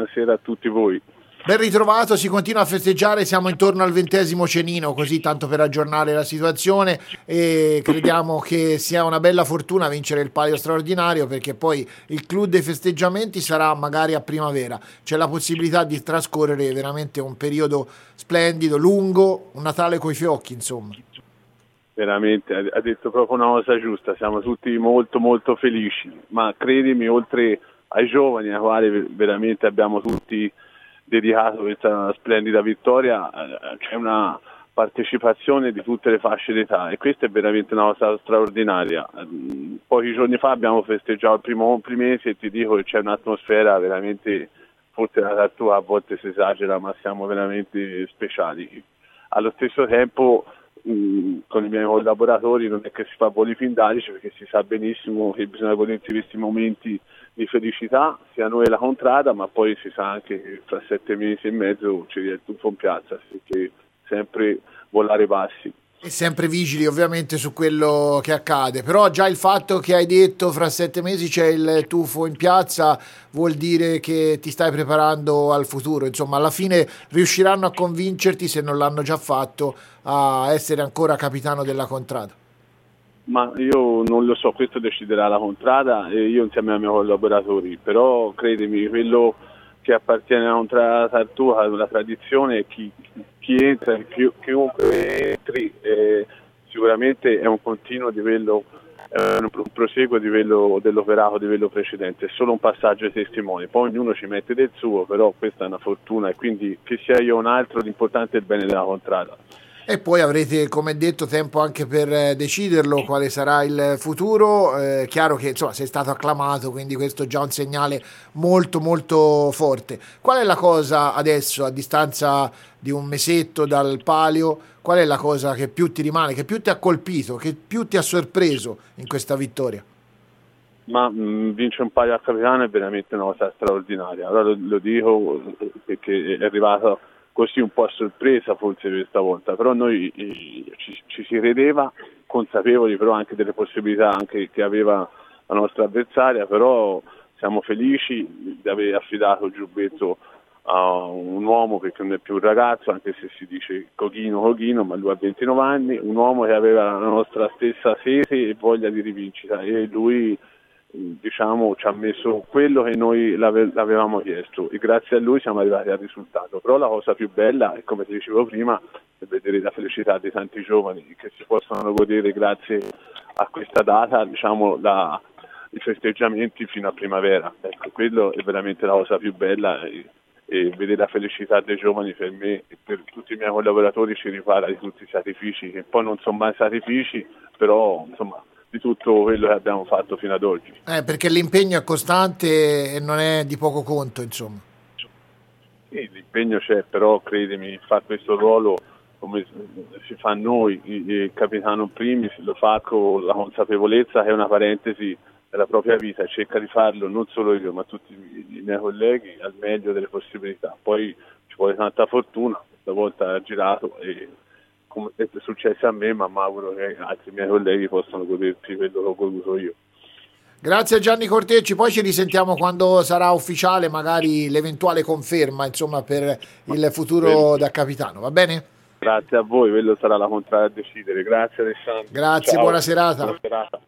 buonasera a tutti voi. Ben ritrovato, si continua a festeggiare, siamo intorno al 20° cenino, così tanto per aggiornare la situazione, e crediamo che sia una bella fortuna vincere il palio straordinario, perché poi il clou dei festeggiamenti sarà magari a primavera, c'è la possibilità di trascorrere veramente un periodo splendido, lungo, un Natale coi fiocchi, insomma. Veramente, ha detto proprio una cosa giusta, siamo tutti molto molto felici, ma credimi, oltre ai giovani ai quali veramente abbiamo tutti dedicato questa splendida vittoria, c'è una partecipazione di tutte le fasce d'età e questa è veramente una cosa straordinaria. Pochi giorni fa abbiamo festeggiato il primo complimento e ti dico che c'è un'atmosfera veramente, forse la Tartua a volte si esagera, ma siamo veramente speciali. Allo stesso tempo con i miei collaboratori non è che si fa bolifindalici, perché si sa benissimo che bisogna godersi questi momenti di felicità, sia noi e la contrada, ma poi si sa anche che fra 7 mesi e mezzo ci viene il tuffo in piazza, perché sempre volare bassi. E sempre vigili ovviamente su quello che accade, però già il fatto che hai detto fra 7 mesi c'è il tuffo in piazza vuol dire che ti stai preparando al futuro, insomma alla fine riusciranno a convincerti, se non l'hanno già fatto, a essere ancora capitano della contrada. Ma io non lo so, questo deciderà la contrada e io insieme ai miei collaboratori, però credimi, quello che appartiene alla contrada Tartua, la tradizione, chi entra, chiunque entri, sicuramente è un continuo di quello, un proseguo di quello dell'operato di quello precedente, è solo un passaggio ai testimoni, poi ognuno ci mette del suo, però questa è una fortuna e quindi che sia io o un altro, l'importante è il bene della contrada. E poi avrete, come detto, tempo anche per deciderlo quale sarà il futuro. Chiaro che insomma sei stato acclamato, quindi questo è già un segnale molto molto forte. Qual è la cosa adesso, a distanza di un mesetto dal palio, qual è la cosa che più ti rimane, che più ti ha colpito, che più ti ha sorpreso in questa vittoria? Ma vincere un palio a capitano è veramente una cosa straordinaria. Allora lo dico perché è arrivato così un po' a sorpresa forse questa volta, però noi ci si credeva, consapevoli però anche delle possibilità anche che aveva la nostra avversaria, però siamo felici di aver affidato il giubbetto a un uomo, perché non è più un ragazzo, anche se si dice Cochino, ma lui ha 29 anni, un uomo che aveva la nostra stessa sete e voglia di rivincita e lui diciamo ci ha messo quello che noi l'avevamo chiesto e grazie a lui siamo arrivati al risultato. Però la cosa più bella è, come ti dicevo prima, è vedere la felicità di tanti giovani che si possono godere grazie a questa data, diciamo, i festeggiamenti fino a primavera. Ecco, quello è veramente la cosa più bella e vedere la felicità dei giovani per me e per tutti i miei collaboratori ci ripara di tutti i sacrifici, che poi non sono mai sacrifici, però insomma di tutto quello che abbiamo fatto fino ad oggi. Perché l'impegno è costante e non è di poco conto, insomma. Sì, l'impegno c'è, però credimi, fa questo ruolo come si fa noi, il capitano primis, lo fa con la consapevolezza che è una parentesi della propria vita e cerca di farlo non solo io ma tutti i miei colleghi al meglio delle possibilità. Poi ci vuole tanta fortuna, stavolta ha girato e come è successo a me, ma mi auguro che altri miei colleghi possano godersi quello che ho goduto io. Grazie a Gianni Cortecci, poi ci risentiamo quando sarà ufficiale magari l'eventuale conferma, insomma, per il futuro da capitano, va bene? Grazie a voi, quello sarà la contrada a decidere. Grazie Alessandro. Grazie, ciao. buona serata. Buona serata.